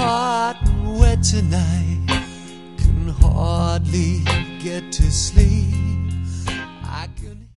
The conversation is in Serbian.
hot and wet tonight, can hardly get to sleep.